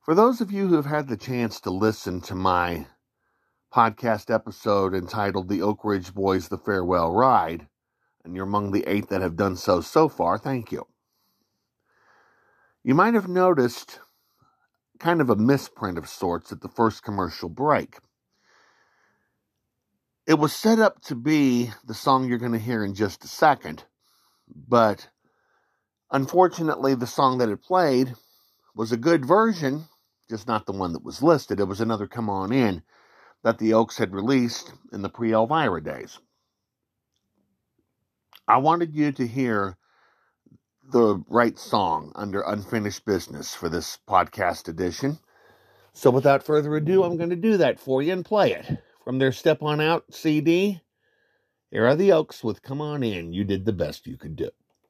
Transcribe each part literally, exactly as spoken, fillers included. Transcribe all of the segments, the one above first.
For those of you who have had the chance to listen to my podcast episode entitled The Oak Ridge Boys, The Farewell Ride, and you're among the eight that have done so so far, thank you. You might have noticed kind of a misprint of sorts at the first commercial break. It was set up to be the song you're going to hear in just a second, but unfortunately the song that it played was a good version, just not the one that was listed. It was another Come On In that the Oaks had released in the pre-Elvira days. I wanted you to hear the right song under Unfinished Business for this podcast edition. So without further ado, I'm going to do that for you and play it. From their Step On Out C D, here are the Oaks with Come On In, You Did the Best You Could Do.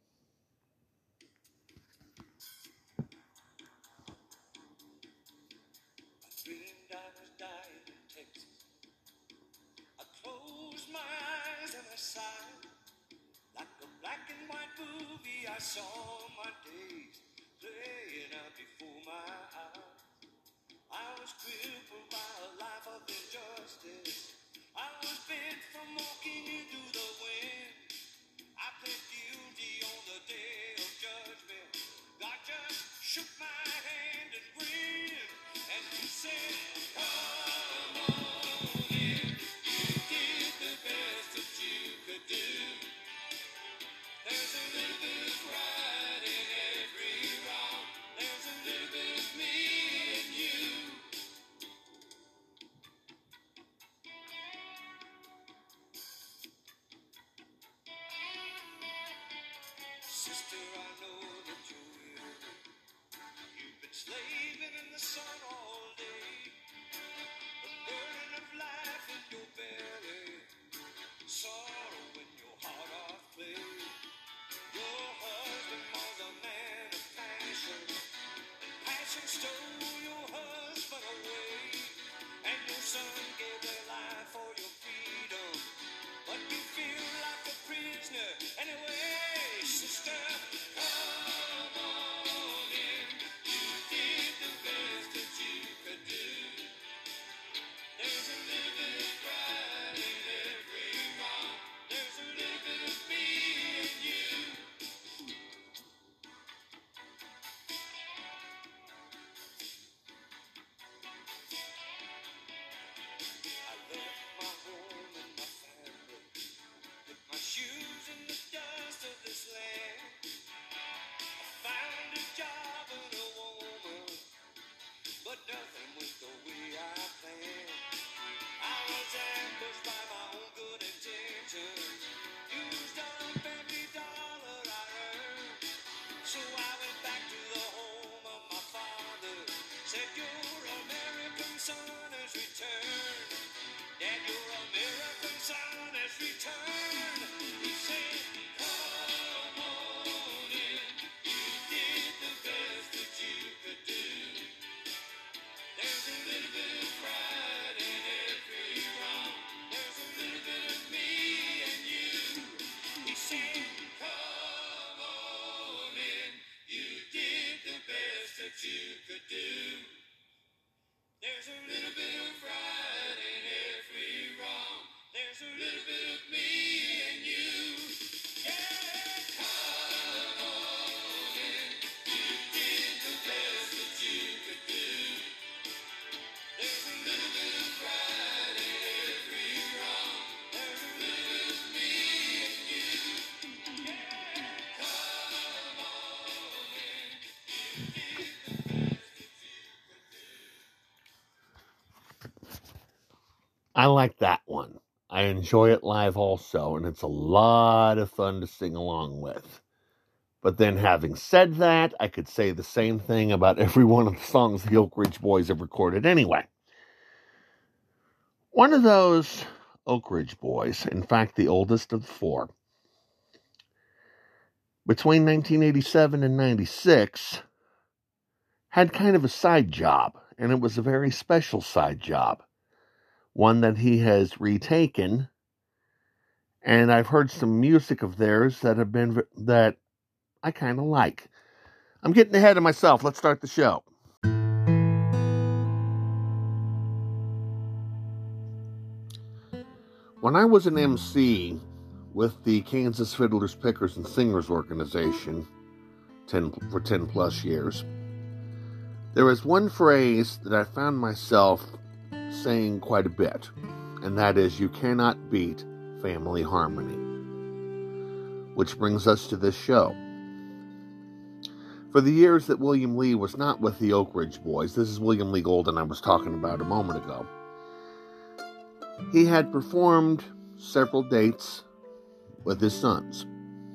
I saw my days playing out before my eyes. I was crippled by a life of injustice. I was bent from walking into the wind. I pled guilty on the day of judgment. God just shook my hand and grinned, and he said, come on in. You did the best that you could do. There's a little bit of pride in every wrong. There's a little bit of me and you. Sister, I know that you're weary. You've been slaving in the sun all day. The burden of life in your belly. Sorrow in your heart of clay. Your husband was a man of passion, and passion stole your husband away, and your son gave their life for your freedom, but you feel like a prisoner anyway. Sister, come on in. You did the best that you could do. There's a little bit of pride in every wrong. There's a little bit of me and you. I left my home and my family, put my shoes in the dust of this land. I found a job and a woman, but nothing went the way I planned. I was ambushed by my own good intentions, used up every dollar I earned. So I went back to the home of my father, said your American son has returned. Dad, your American son has returned. He said, come on in. You did the best that you could do. There's a little bit of pride in every wrong. There's a little bit of me and you. He said, come on in. You did the best that you could do. There's a little bit of pride in every wrong. There's a little bit of me and you. Yeah, come on in. You did the best that you could do. There's a little bit of pride in every wrong. There's a little bit of me and you. Yeah, come on in. You did the best that you could do. I like that one. I enjoy it live also, and it's a lot of fun to sing along with. But then having said that, I could say the same thing about every one of the songs the Oak Ridge Boys have recorded anyway. One of those Oak Ridge Boys, in fact the oldest of the four, between nineteen eighty-seven and ninety-six, had kind of a side job, and it was a very special side job. One that he has retaken, and I've heard some music of theirs that have been, that I kind of like. I'm getting ahead of myself. Let's start the show. When I was an M C with the Kansas Fiddlers, Pickers, and Singers organization ten, for ten plus years, there was one phrase that I found myself saying quite a bit, and that is, you cannot beat family harmony. Which brings us to this show. For the years that William Lee was not with the Oak Ridge Boys, this is William Lee Golden I was talking about a moment ago, he had performed several dates with his sons.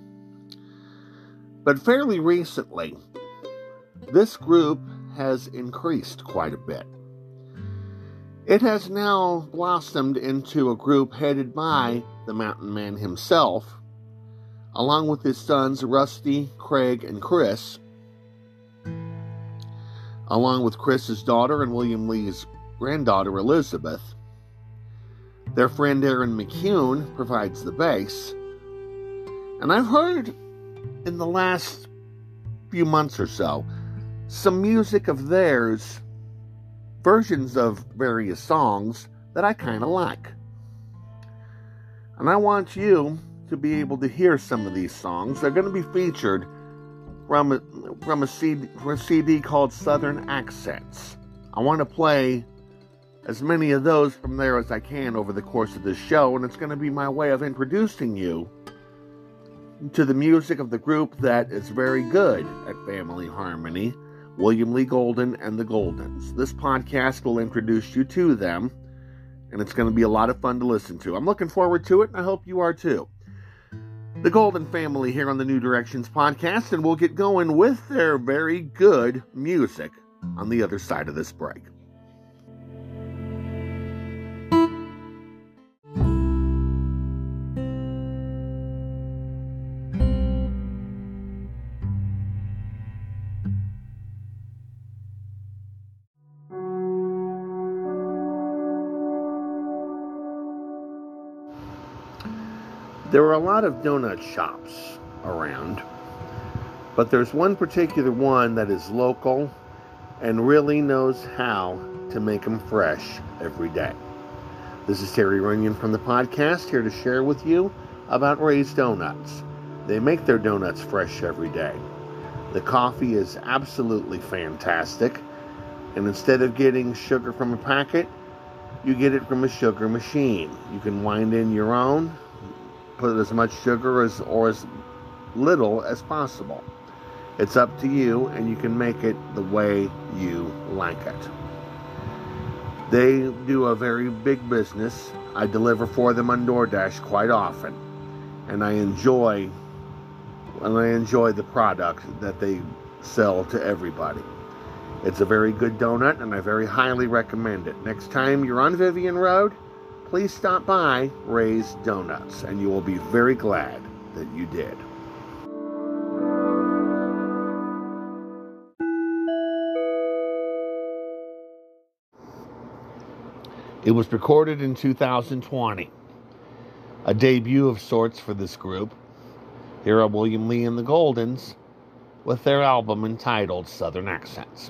But fairly recently, this group has increased quite a bit. It has now blossomed into a group headed by the Mountain Man himself, along with his sons Rusty, Craig, and Chris, along with Chris's daughter and William Lee's granddaughter Elizabeth. Their friend Aaron McCune provides the bass. And I've heard in the last few months or so some music of theirs, versions of various songs that I kind of like. And I want you to be able to hear some of these songs. They're going to be featured from a, from a, C D, from a C D called Southern Accents. I want to play as many of those from there as I can over the course of this show, and it's going to be my way of introducing you to the music of the group that is very good at family harmony, William Lee Golden and the Goldens. This podcast will introduce you to them, and it's going to be a lot of fun to listen to. I'm looking forward to it, and I hope you are too. The Golden family here on the New Directions podcast, and we'll get going with their very good music on the other side of this break. There are a lot of donut shops around, but there's one particular one that is local and really knows how to make them fresh every day. This is Terry Runyon from the podcast, here to share with you about Ray's Donuts. They make their donuts fresh every day. The coffee is absolutely fantastic, and instead of getting sugar from a packet, you get it from a sugar machine. You can wind in your own, put as much sugar as or as little as possible. It's up to you, and you can make it the way you like it. They do a very big business. I deliver for them on DoorDash quite often, and I enjoy and I enjoy the product that they sell to everybody. It's a very good donut, and I very highly recommend it. Next time you're on Vivian Road, please stop by Ray's Donuts, and you will be very glad that you did. It was recorded in two thousand twenty, a debut of sorts for this group. Here are William Lee and the Goldens with their album entitled Southern Accents.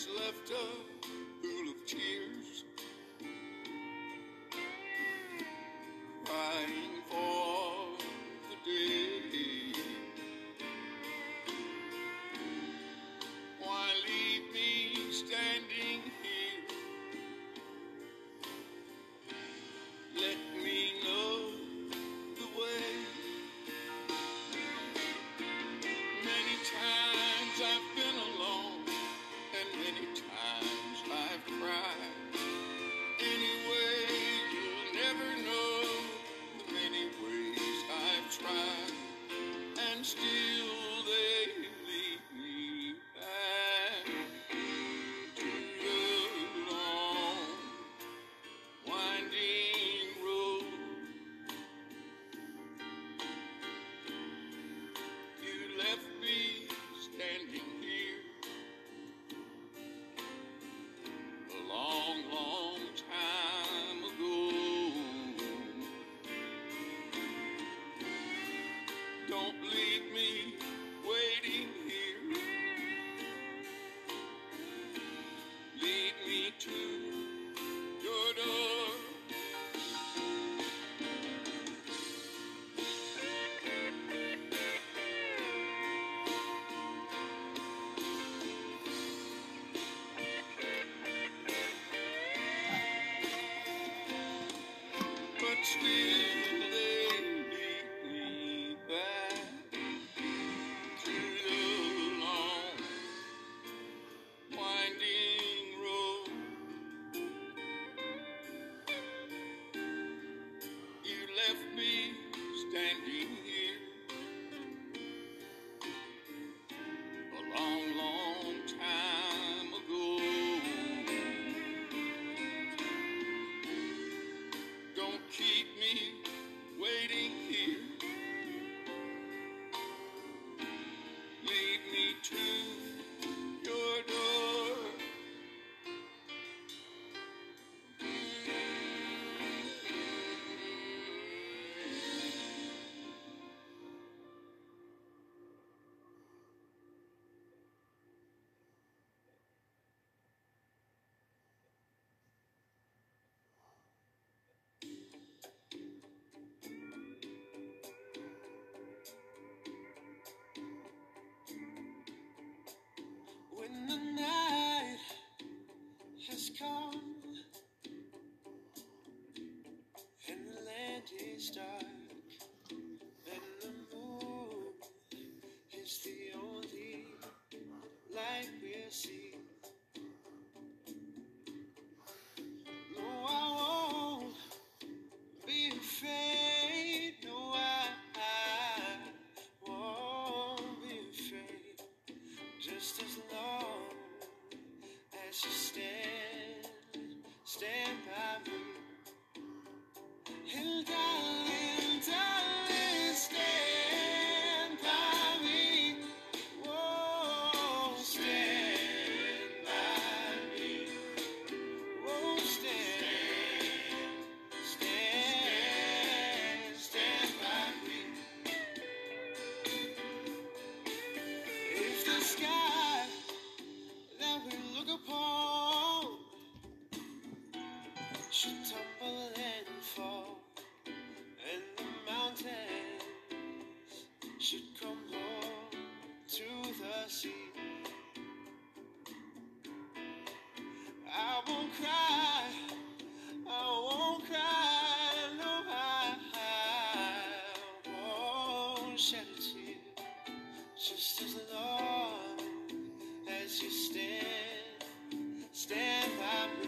has left a pool of tears, crying for the day. Why leave me standing here? Let me know the way. Many times I've been alone, and many times I've cried. Anyway, you'll never know the many ways I've tried, and still they lead me back to the long, winding road. You left me standing here a long, long time ago. Don't leave me waiting here. Lead me to your door. But still they lead me back to the long, winding road. You left me standing here a long, long time ago. Don't keep me waiting here. Lead me to your door. When the night has come and the land is dark and the moon is the only light we'll see. No, I won't be afraid. No, I, I won't be afraid. Just as long as you stand, stand by me. And darling, darling, stand by me. Whoa, stand by me. Whoa, stand, stand, stand by me. If the sky that we look upon should tumble and fall, and the mountains should crumble to the sea, I won't cry, I won't cry, no, I, I won't shed a tear. Just as long as you stand, stand by me.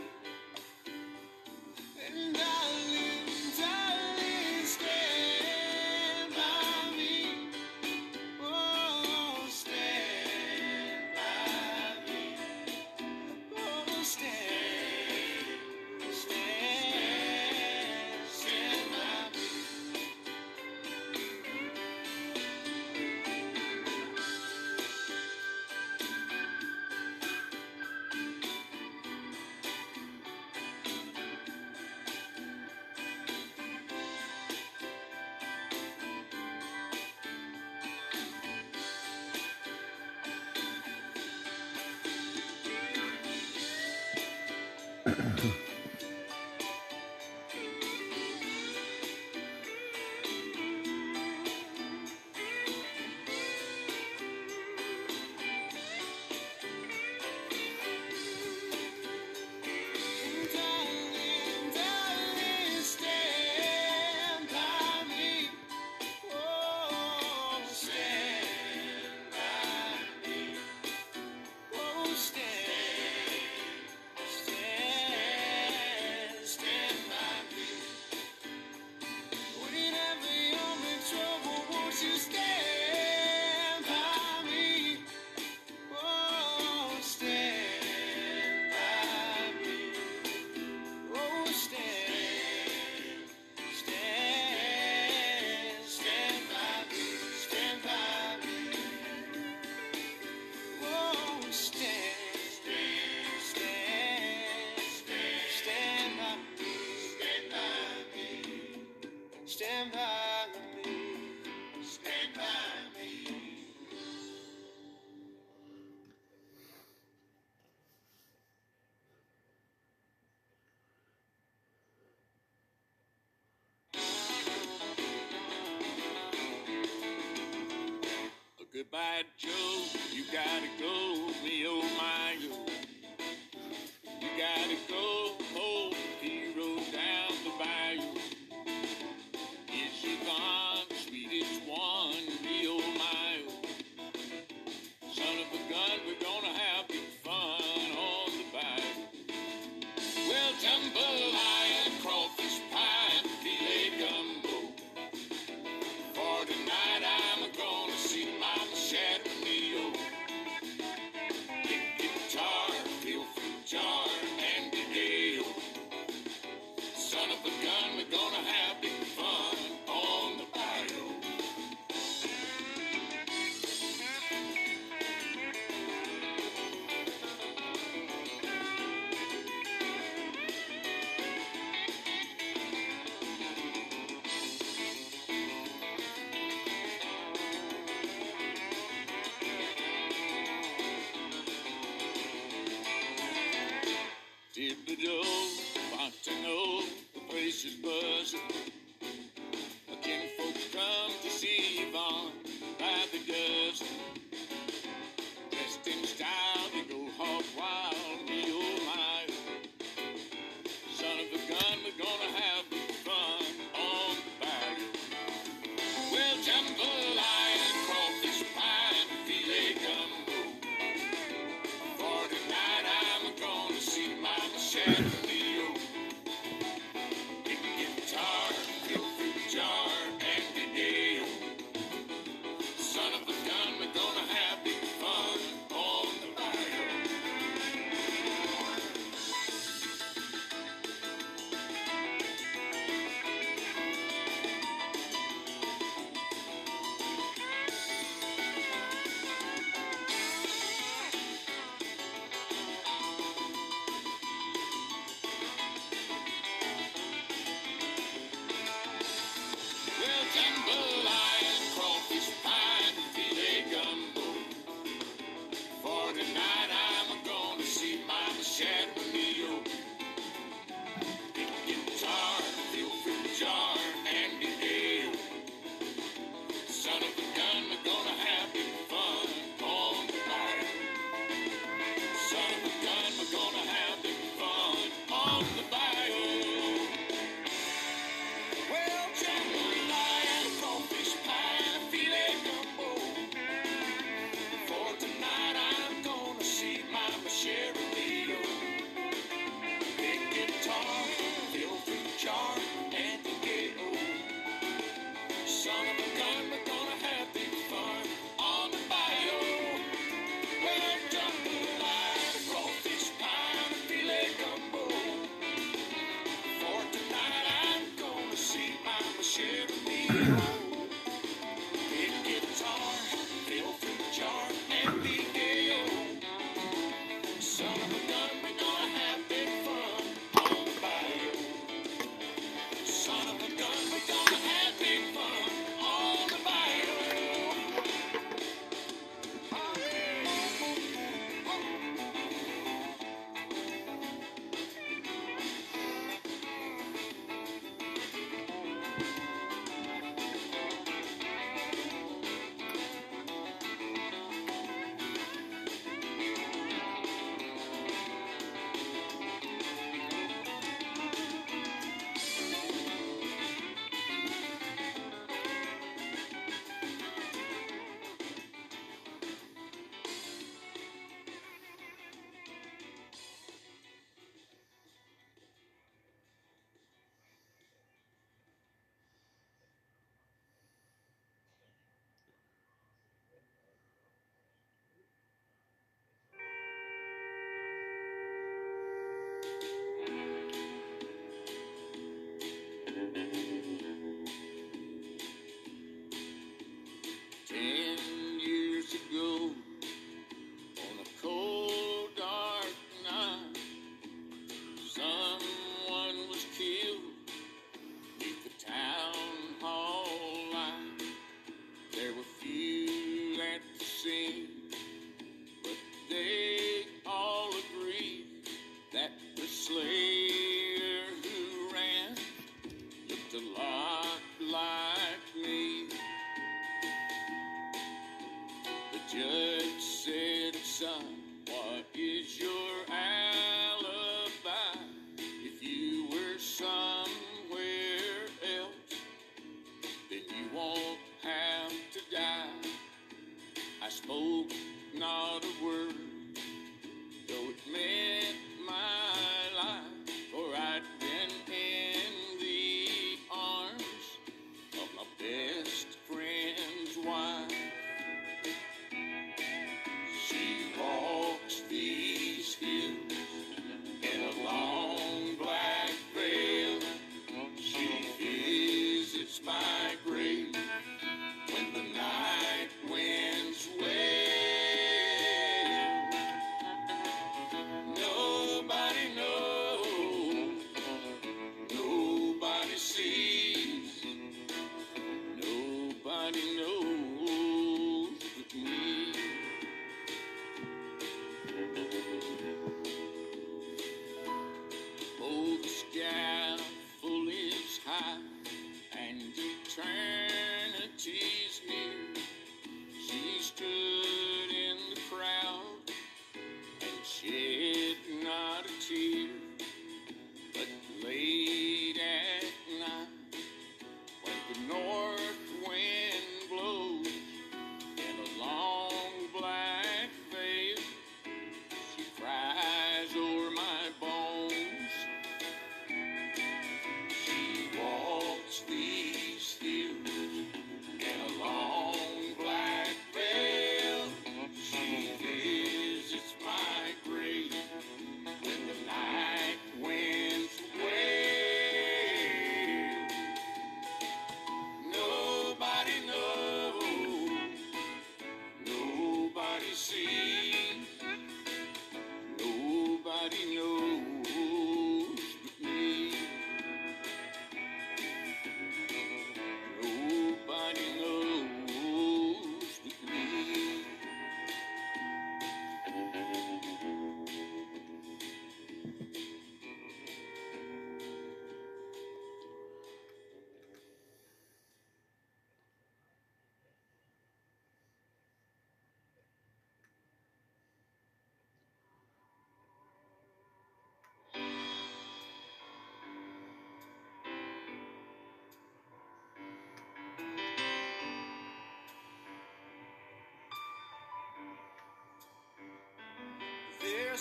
And darling, darling, stand by me. Oh, stand by me. Oh, stand, Darling, darling, stand by me. Oh, stand by me. Oh, stand, stand, stand by me. Whenever you're in trouble, won't you stand by me? Oh, stand by me. Oh, stand, stand, stand by me, stand by me. Oh, stand, stand, stand, stand by me, stand by me, stand by me, stand by me. Goodbye, Joe. You gotta go, me oh my oh. You gotta go, old hero down the bayou. Is she gone, sweetest one, me oh my oh. Son of a gun, we're gonna have big fun on the bayou. Well, jambalaya, crawfish pie, filet gumbo. For tonight I'm gonna see Mama Shadow me oh.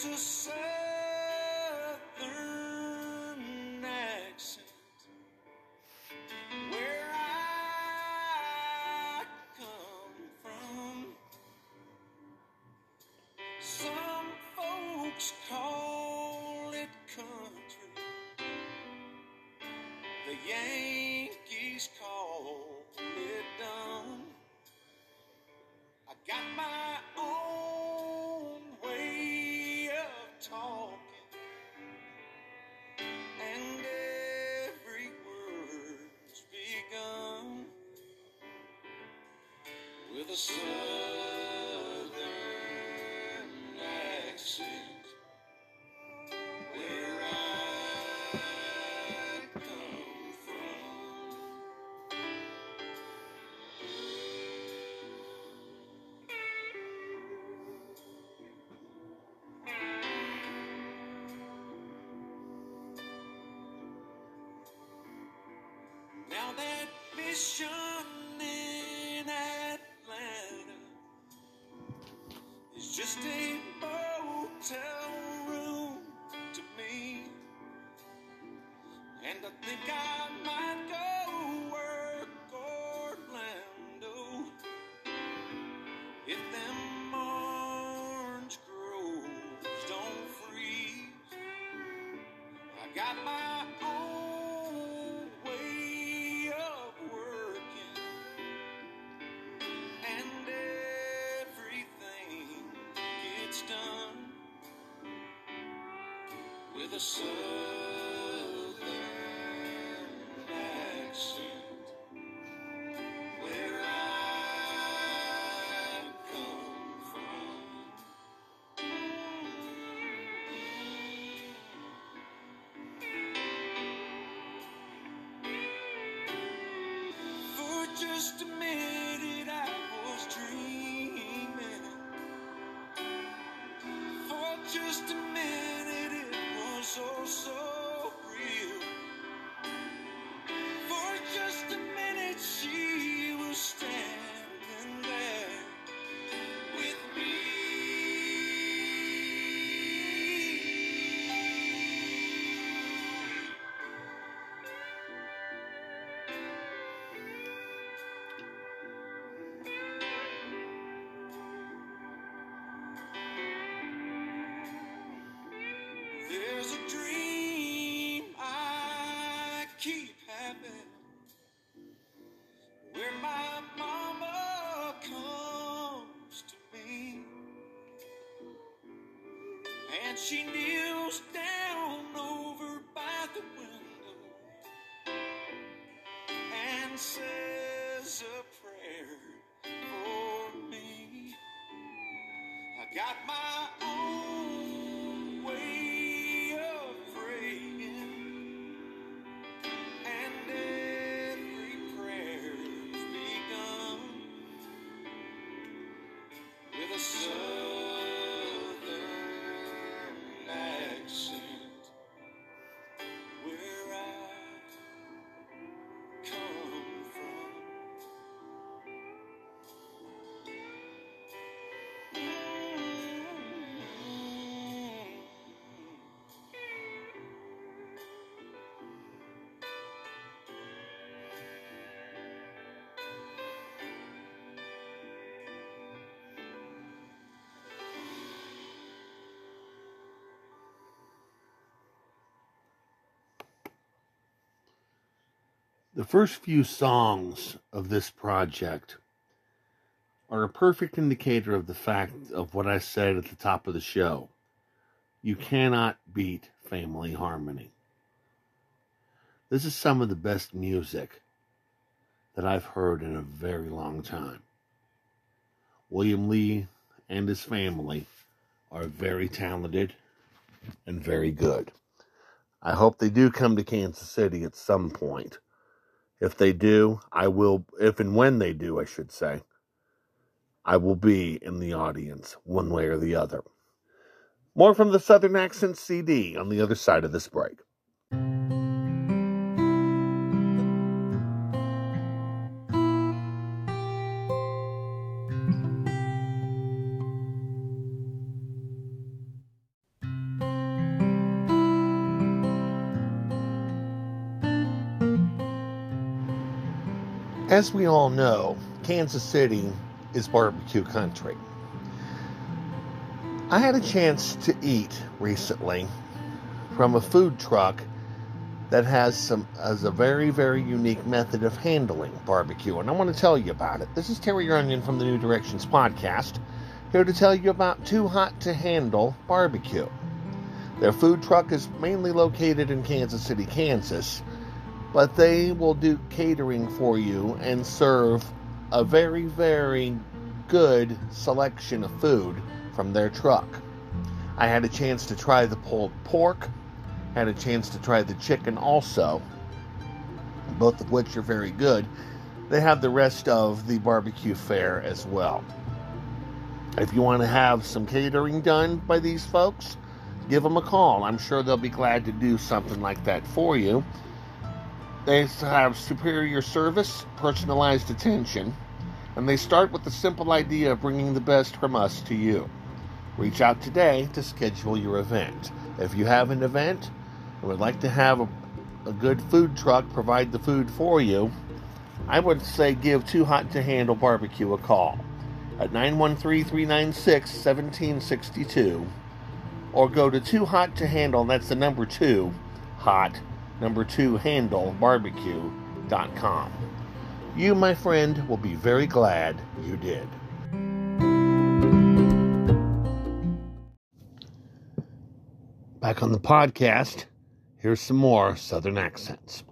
There's a southern accent where I come from. Some folks call it country. The Yankees call it dumb. I got my own way of talking, and every word's begun with a southern accent where I come from. Now that mission in Atlanta is just a motel room to me, and I think I might go work Orlando if them orange groves don't freeze. I got my own way of working, and everything gets done with a southern accent where I come from. For just a minute I was dreaming. For just a minute it was oh so real. For just a minute she was standing there with me. There's a dream I keep having where my mama comes to me and she kneels down over by the window and says a prayer for me. I got my own way of praying, and every prayer's begun with a southern accent where I come from. The first few songs of this project are a perfect indicator of the fact of what I said at the top of the show. You cannot beat family harmony. This is some of the best music that I've heard in a very long time. William Lee and his family are very talented and very good. I hope they do come to Kansas City at some point. If they do, I will, if and when they do, I should say, I will be in the audience one way or the other. More from the Southern Accent C D on the other side of this break. As we all know, Kansas City is barbecue country. I had a chance to eat recently from a food truck that has some has a very, very unique method of handling barbecue, and I want to tell you about it. This is Terry Onion from the New Directions Podcast, here to tell you about Too Hot to Handle Barbecue. Their food truck is mainly located in Kansas City, Kansas, but they will do catering for you and serve a very, very good selection of food from their truck. I had a chance to try the pulled pork, had a chance to try the chicken also, both of which are very good. They have the rest of the barbecue fare as well. If you want to have some catering done by these folks, give them a call. I'm sure they'll be glad to do something like that for you. They have superior service, personalized attention, and they start with the simple idea of bringing the best from us to you. Reach out today to schedule your event. If you have an event and would like to have a, a good food truck provide the food for you, I would say give Too Hot to Handle Barbecue a call at nine one three, three nine six, one seven six two, or go to Too Hot to Handle, that's the number two, hot, number two, handle, barbecue dot com. You, my friend, will be very glad you did. Back on the podcast, here's some more Southern accents.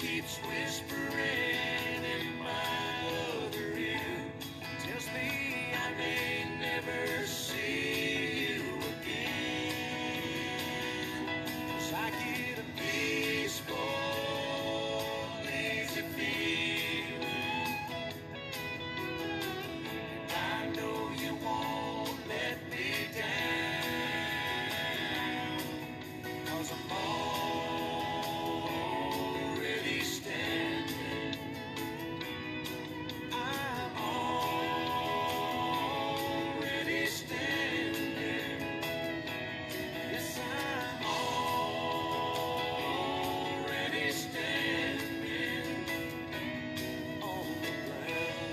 keeps whispering in my other ear, tells me I may never see you again. 'Cause I get a peaceful, easy feeling, and I know you won't let me down, 'cause I'm already standing. I'm already standing. Yes, I'm already standing on the ground.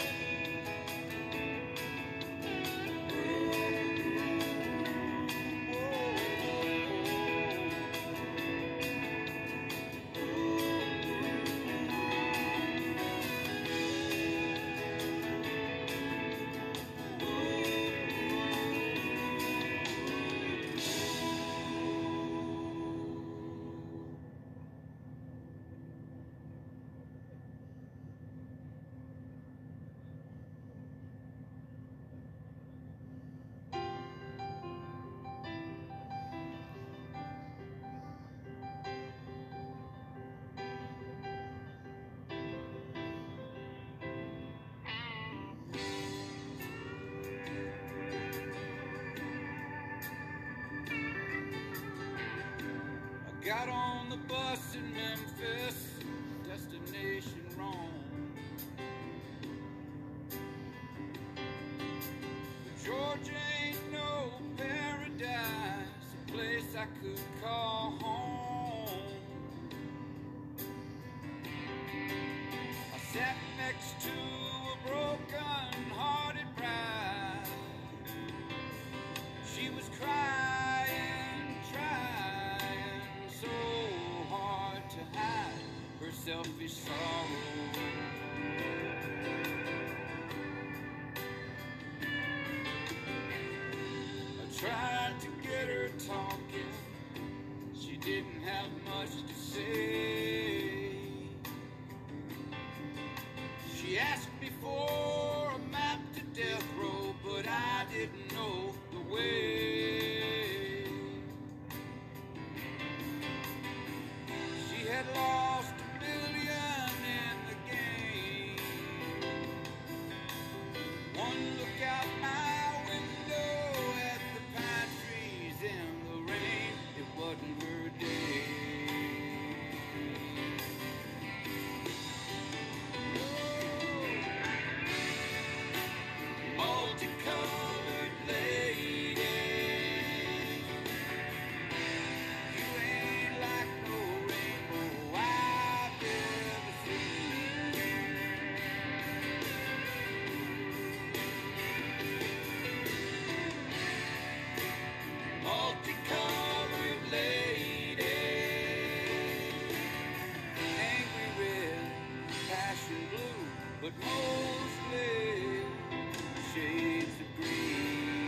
I got on the bus in Memphis, destination Rome. But Georgia ain't no paradise, a place I could call home. I sat next to a broken-hearted bride. She was crying, trying so hard to hide her selfish sorrow. I tried to get her talking, she didn't have much to say. She asked me for a map to death row, but I didn't know the way. She had lost a million in the game. One look out my window at the pine trees in the rain, it wasn't her day. Multicolored lady, you ain't like no rainbow I've ever seen. Multicolored lady, angry red, passion blue, but mostly shades of green.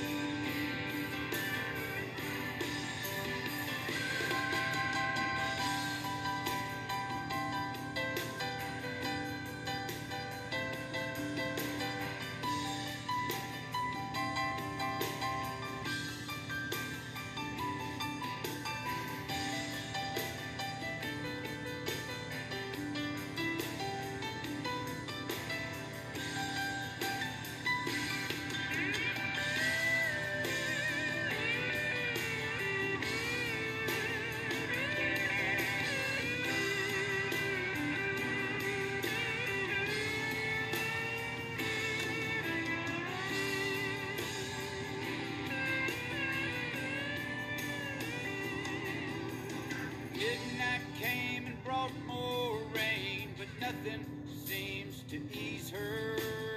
Midnight came and brought more rain, but nothing seems to ease her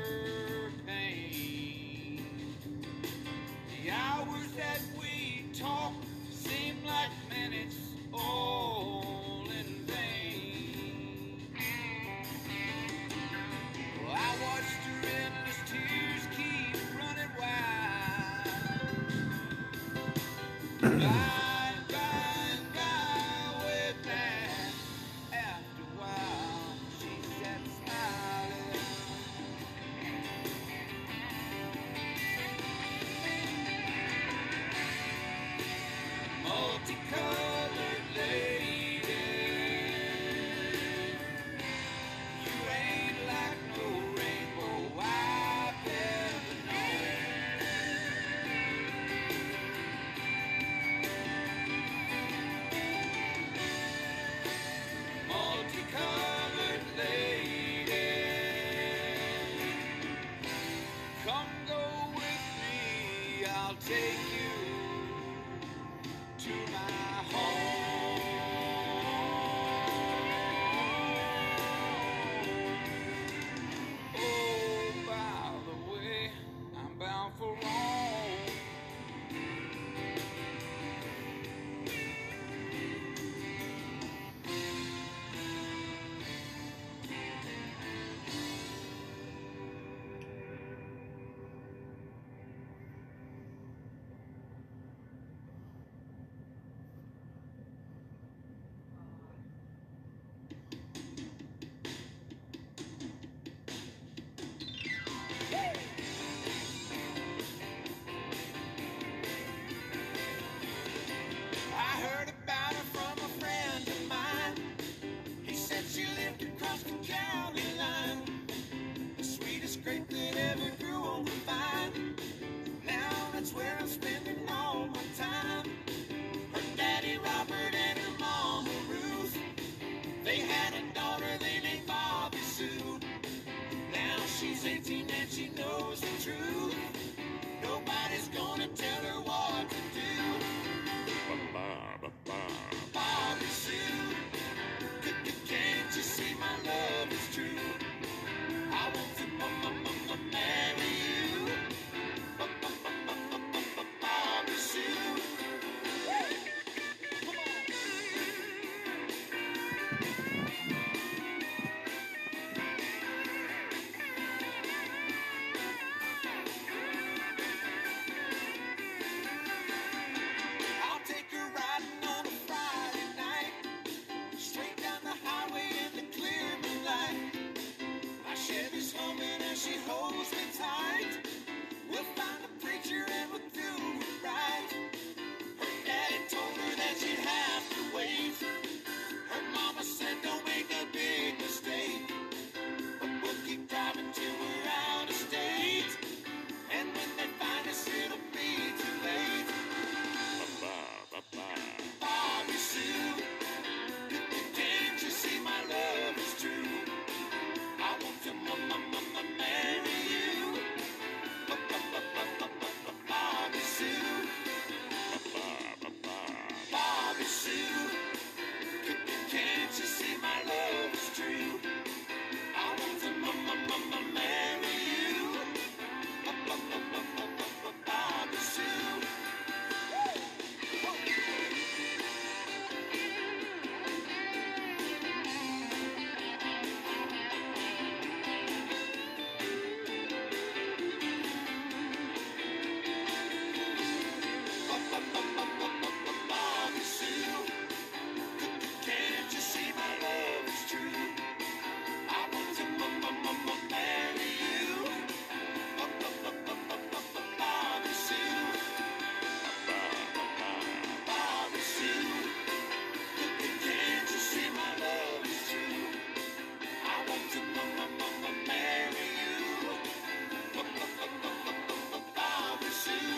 pain. The hours that we talked seemed like minutes all in vain. Well, I watched her endless tears keep running wild. I colored lady. Come go with me, I'll take you to my home. Oh, by the way, I'm bound for Rome. I heard about her from a friend of mine. He said she lived across the county line, the sweetest grape that ever grew on the vine. Now that's where I'm spending all my time. Her daddy Robert and her mama Ruth, they had a daughter they named Bobby Sue. Now she's eighteen and she knows the truth. Nobody's gonna tell her what to do. Bobby Sue, can't you see my love is true? I want to marry you, Bobby Sue. Come on. I'll take her riding on a Friday night, straight down the highway in the clear moonlight. My Chevy's humming as she holds me tight. We'll find a preacher and we'll do it right. Her daddy told her that she'd have to wait. Her mama said don't make a big mistake, but we'll keep driving till we're out of state. And when they find us it'll be too late. Bobby Sue, can't you see my love is true? I want to marry you, Bobby Sue. Bobby Sue, can't you see my love is true? I want to marry you, Bobby Sue. Bobby Sue, can't you see my love is true? I want to marry you, Bobby Sue. Bobby Sue, can't you see my love is true? I want to marry you, Bobby Sue.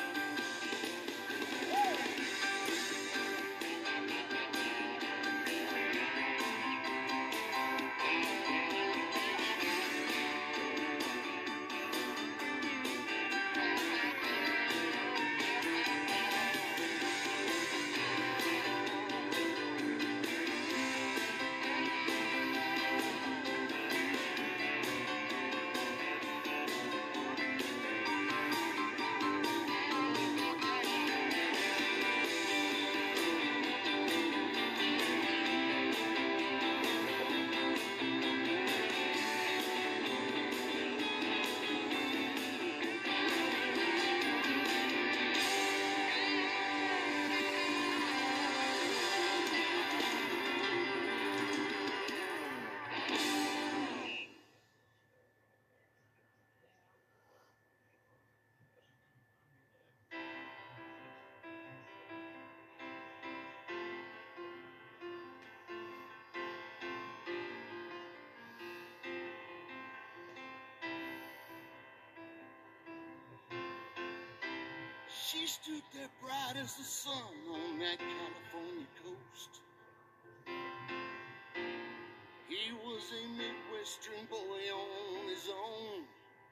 She stood there bright as the sun on that California coast. was a Midwestern boy on his own.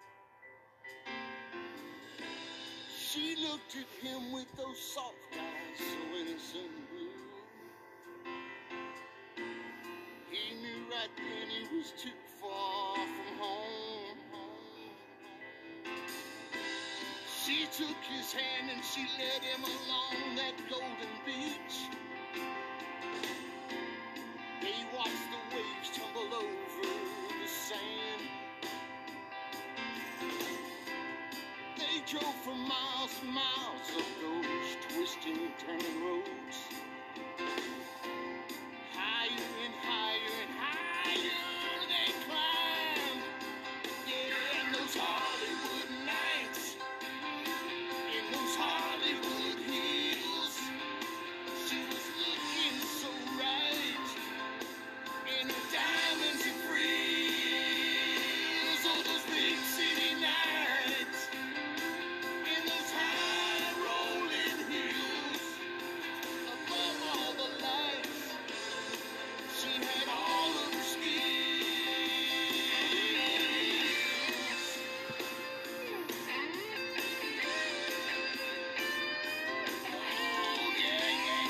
She looked at him with those soft eyes, so innocent and blue. He knew right then he was too far from home. She took his hand and she led him along that golden beach. They watched the waves tumble over the sand. They drove for miles and miles up those twisting and turning roads. Higher and higher and higher they climbed. Yeah, and those Hollywood nights, in those Hollywood hills, she was looking so right, in her diamonds and frills. Oh, those big city nights, in those high rolling hills, above all the lights, she had all of her skills. Oh, yeah, yeah,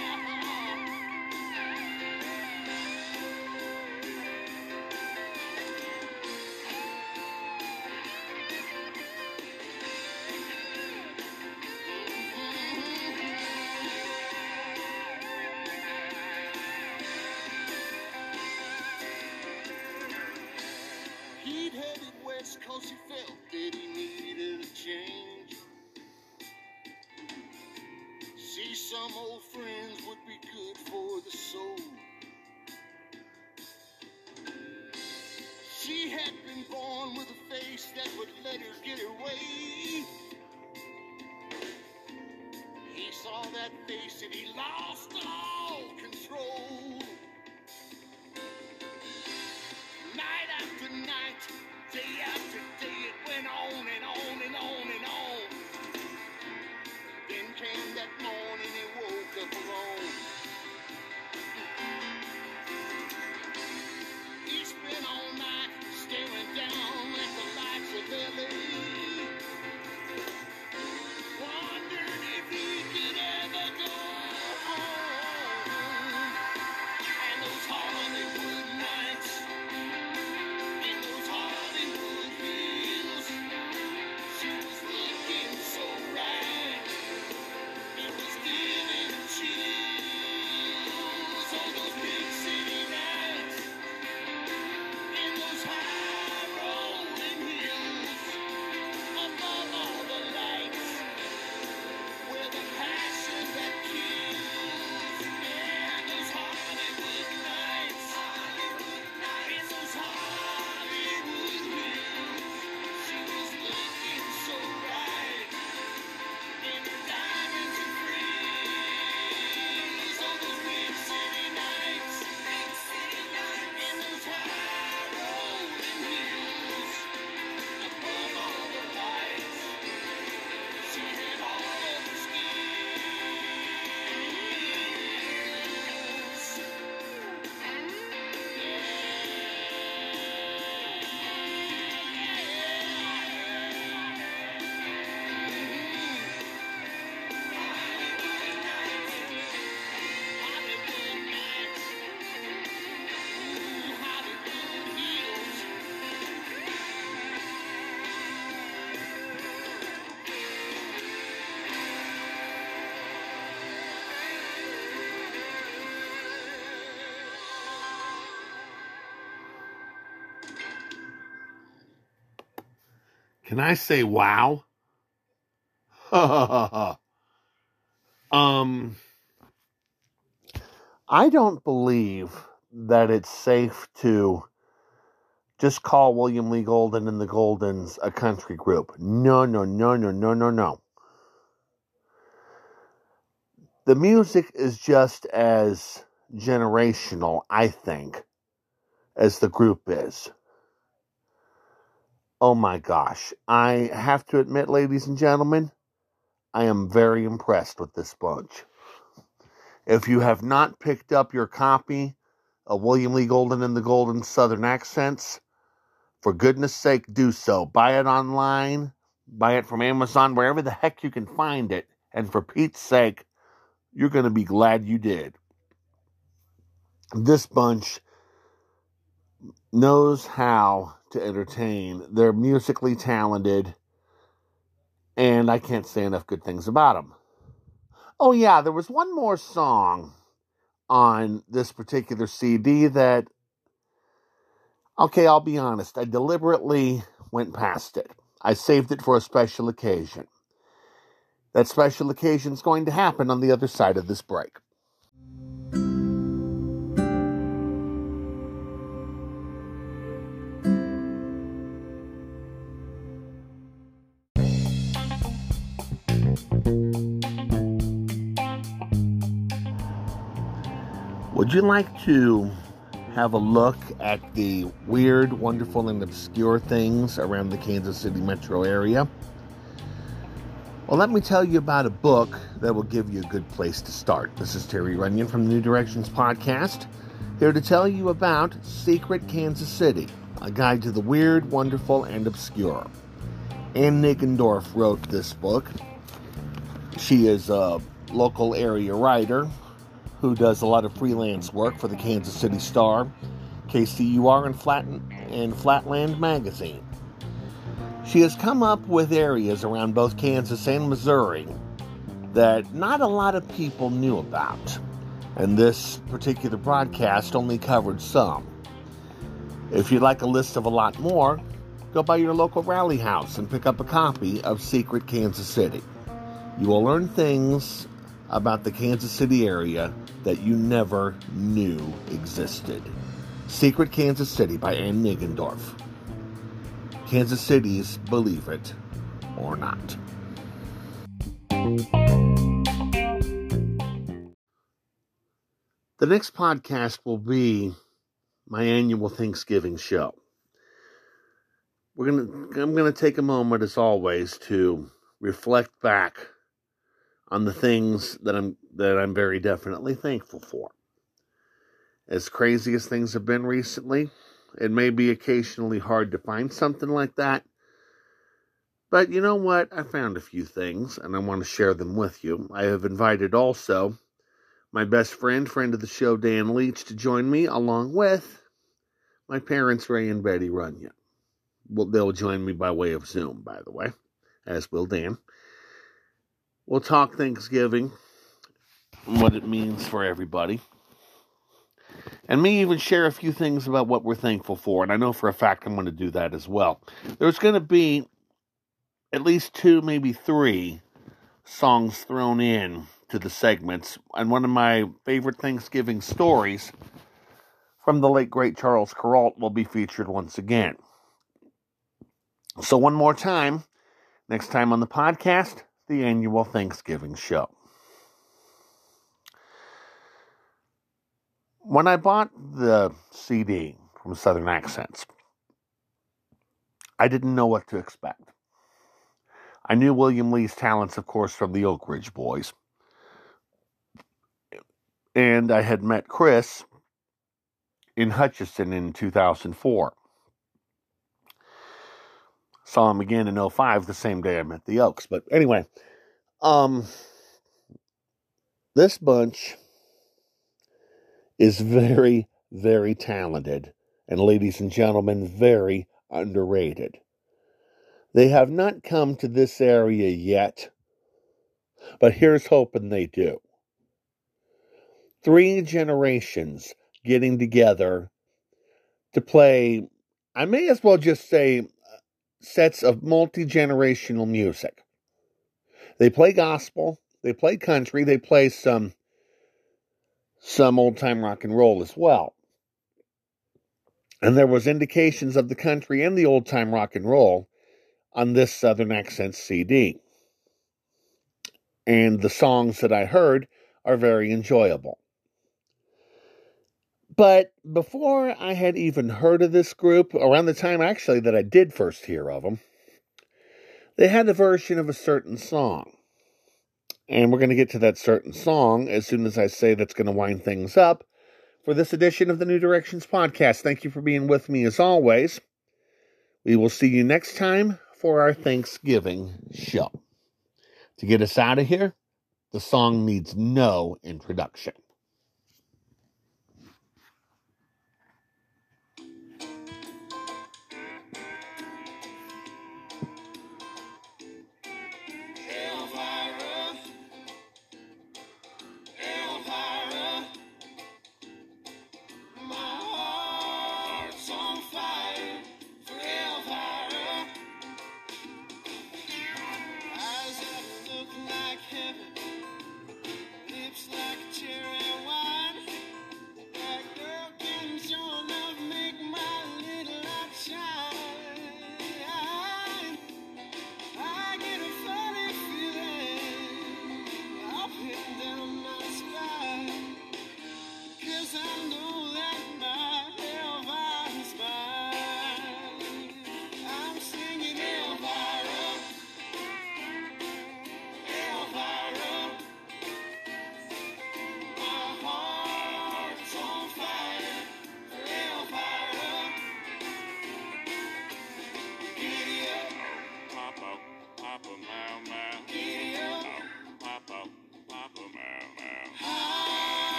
He'd headed west cause he felt that he needed a change. See, some old friends would be good for the soul. She had been born with a face that would let her get her way. He saw that face and he lost all control. Night after night, day after day, it went on and on and on and on. Then came that morning, he woke up alone. He spent all night staring down at the lights of L A. Wondered if he could ever go home. And those Hollywood nights, in those Hollywood hills, she was looking so right, it was giving her chills. Oh, those big city nights, in those high rolling hills, above all the lights, where the passion that kills. Yeah, those Hollywood nights, in those Hollywood hills, she was looking so right, in her diamonds and frills. Oh, those big city nights, in those high rolling hills, above all the lights, she had all of her Hollywood nights, ooh, Hollywood hills. Can I say wow? um, I don't believe that it's safe to just call William Lee Golden and the Goldens a country group. No, no, no, no, no, no, no. The music is just as generational, I think, as the group is. Oh my gosh. I have to admit, ladies and gentlemen, I am very impressed with this bunch. If you have not picked up your copy of William Lee Golden and the Golden Southern Accents, for goodness sake, do so. Buy it online, buy it from Amazon, wherever the heck you can find it. And for Pete's sake, you're going to be glad you did. This bunch knows how to entertain. They're musically talented, and I can't say enough good things about them. Oh yeah, there was one more song on this particular C D that, okay, I'll be honest, I deliberately went past it. I saved it for a special occasion. That special occasion is going to happen on the other side of this break. Would you like to have a look at the weird, wonderful, and obscure things around the Kansas City metro area? Well, let me tell you about a book that will give you a good place to start. This is Terry Runyon from the New Directions Podcast, here to tell you about Secret Kansas City, a guide to the weird, wonderful, and obscure. Ann Nigendorf wrote this book. She is a local area writer who does a lot of freelance work for the Kansas City Star, K C U R, and, Flat- and Flatland Magazine. She has come up with areas around both Kansas and Missouri that not a lot of people knew about, and this particular broadcast only covered some. If you'd like a list of a lot more, go by your local rally house and pick up a copy of Secret Kansas City. You will learn things about the Kansas City area that you never knew existed. Secret Kansas City by Ann Nigendorf. Kansas City's Believe It or Not. The next podcast will be my annual Thanksgiving show. We're gonna, I'm going to take a moment, as always, to reflect back on the things that I'm that I'm very definitely thankful for. As crazy as things have been recently, it may be occasionally hard to find something like that. But you know what? I found a few things, and I want to share them with you. I have invited also my best friend, friend of the show, Dan Leach, to join me, along with my parents, Ray and Betty Runyon. Well, they'll join me by way of Zoom, by the way, as will Dan. We'll talk Thanksgiving, what it means for everybody, and me even share a few things about what we're thankful for, and I know for a fact I'm going to do that as well. There's going to be at least two, maybe three songs thrown in to the segments, and one of my favorite Thanksgiving stories from the late, great Charles Kuralt will be featured once again. So one more time, next time on the podcast, the annual Thanksgiving show. When I bought the C D from Southern Accents, I didn't know what to expect. I knew William Lee's talents, of course, from the Oak Ridge Boys. And I had met Chris in Hutchinson in two thousand four. Saw him again in oh five, the same day I met the Oaks. But anyway, um, this bunch is very, very talented. And ladies and gentlemen, very underrated. They have not come to this area yet, but here's hoping they do. Three generations getting together to play, I may as well just say, sets of multi-generational music. They play gospel, they play country, they play some some old-time rock and roll as well. And there was indications of the country and the old-time rock and roll on this Southern Accents C D. And the songs that I heard are very enjoyable. But before I had even heard of this group, around the time actually that I did first hear of them, they had a version of a certain song. And we're going to get to that certain song as soon as I say that's going to wind things up for this edition of the New Directions Podcast. Thank you for being with me as always. We will see you next time for our Thanksgiving show. To get us out of here, the song needs no introduction.